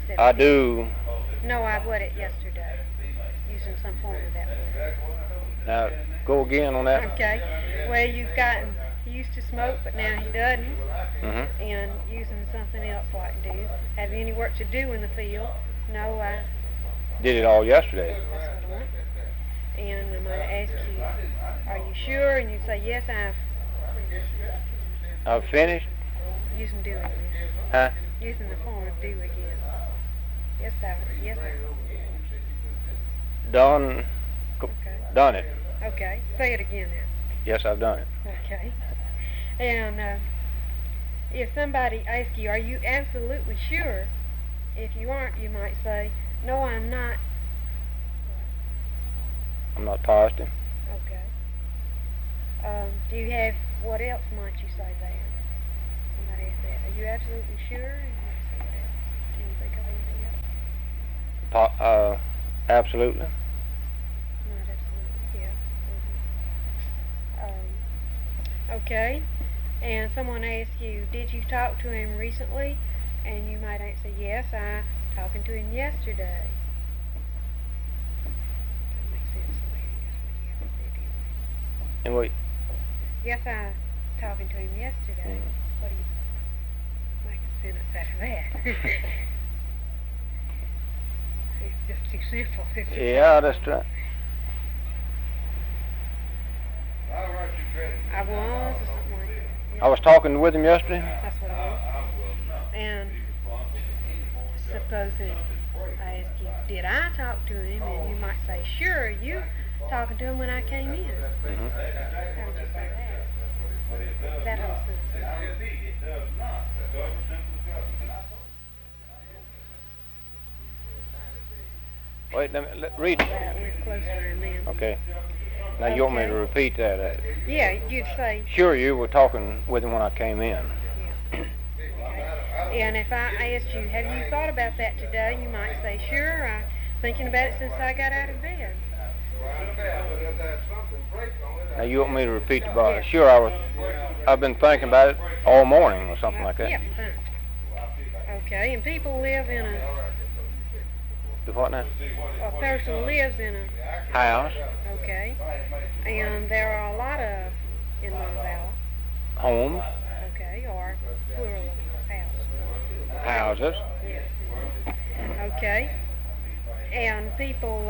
I do. No, I would it yesterday, using some form of that wood. Now, go again on that. Okay. Well, he used to smoke, but now he doesn't. Mm-hmm. And using something else like do. Have you any work to do in the field? No, I. Did it all yesterday. That's what I want. And I'm going to ask you, are you sure? And you say, yes, I've finished. Using do again. Huh? Using the form of do again. Yes, sir. Yes, sir. Done. Okay. Done it. Okay. Say it again then. Yes, I've done it. Okay. And if somebody asks you, are you absolutely sure? If you aren't, you might say, no, I'm not. I'm not positive. Okay. Do you have, what else might you say there? Somebody asked that. Are you absolutely sure? And you say what else? Can you think of anything else? Absolutely. Not absolutely, yeah. Okay. And someone asks you, did you talk to him recently? And you might answer, yes, I talking to him yesterday. That makes sense, so that's what you have to say anyway. And wait. Yes, I talking to him yesterday. Mm-hmm. What do you make a sentence out of that? It's just too simple. Yeah, that's right. I was, or something like that. Yeah. I was talking with him yesterday. That's what I was. And supposing I ask you, did I talk to him? And you might say, sure, you talking to him when I came in. Mm-hmm. How would you say that? That whole sentence. Wait, read it. We're closer in then. Okay. Now you want me to repeat that? Yeah, you'd say. Sure, you were talking with him when I came in. Yeah. Okay. And if I asked you, have you thought about that today? You might say, sure, I'm thinking about it since I got out of bed. Now you want me to repeat the bar? Yeah. Sure, I've been thinking about it all morning or something like that. Yeah, fine. Okay, and people live in a... The what now? A person lives in a... House. Okay. And there are a lot of in Montevallo. Homes. Okay, or plural of houses. Houses. Yes. Okay. And people,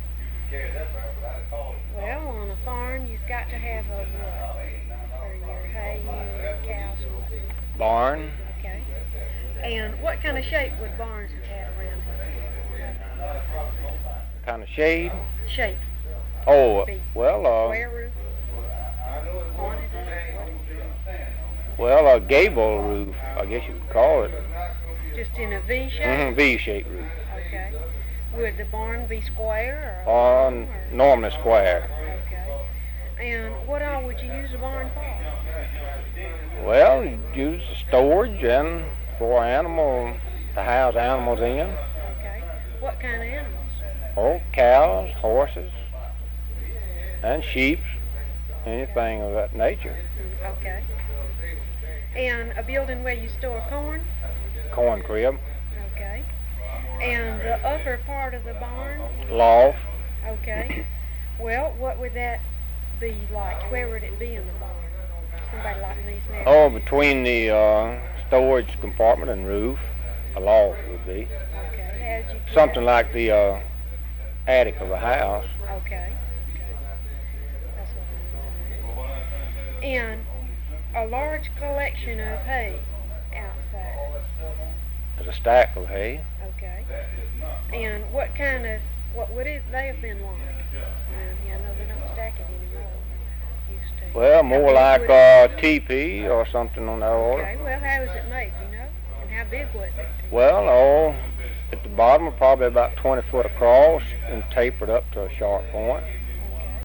well, on a farm, you've got to have a what? For your hay and your cows and whatnot. Barn. Okay. And what kind of shape would barns have around here? Kind of shade. Shape. Oh, well, Square roof. Haunted roof. Well, a gable roof, I guess you could call it. Just in a V shape? Mm-hmm, V-shaped roof. Okay. Would the barn be square or? Normally square. Okay. And what all would you use a barn for? Well, use storage and for to house animals in. Okay. What kind of animals? Oh, cows, horses, and sheep, anything of that nature. Okay. And a building where you store corn? Corn crib. Okay. And the upper part of the barn? Loft. Okay. Well, what would that be like? Where would it be in the barn? Somebody like me said. Oh, between the storage compartment and roof, a loft would be. Okay. How'd you get something like the attic of a house. Okay. That's what I'm doing. And a large collection of hay outside. There's a stack of hay. Okay. And what would they have been like? I know they don't stack it anymore. Used to. Well, more like a teepee or something on that order. Okay, well, how was it made, you know? And how big was it? Well, at the bottom, probably about 20 foot across and tapered up to a sharp point.